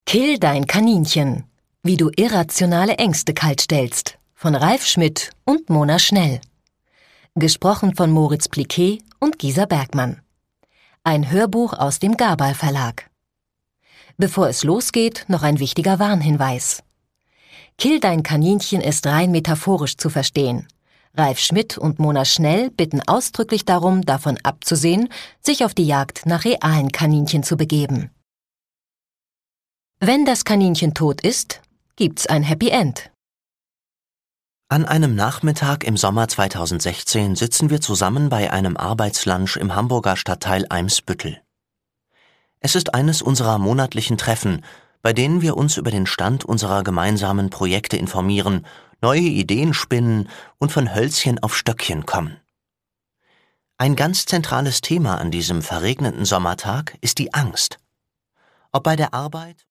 Kill dein Kaninchen. Wie du irrationale Ängste kaltstellst. Von Ralf Schmidt und Mona Schnell. Gesprochen von Moritz Pliquet und Gisa Bergmann. Ein Hörbuch aus dem Gabal Verlag. Bevor es losgeht, noch ein wichtiger Warnhinweis. Kill dein Kaninchen ist rein metaphorisch zu verstehen. Ralf Schmidt und Mona Schnell bitten ausdrücklich darum, davon abzusehen, sich auf die Jagd nach realen Kaninchen zu begeben. Wenn das Kaninchen tot ist, gibt's ein Happy End. An einem Nachmittag im Sommer 2016 sitzen wir zusammen bei einem Arbeitslunch im Hamburger Stadtteil Eimsbüttel. Es ist eines unserer monatlichen Treffen, bei denen wir uns über den Stand unserer gemeinsamen Projekte informieren, neue Ideen spinnen und von Hölzchen auf Stöckchen kommen. Ein ganz zentrales Thema an diesem verregneten Sommertag ist die Angst. Ob bei der Arbeit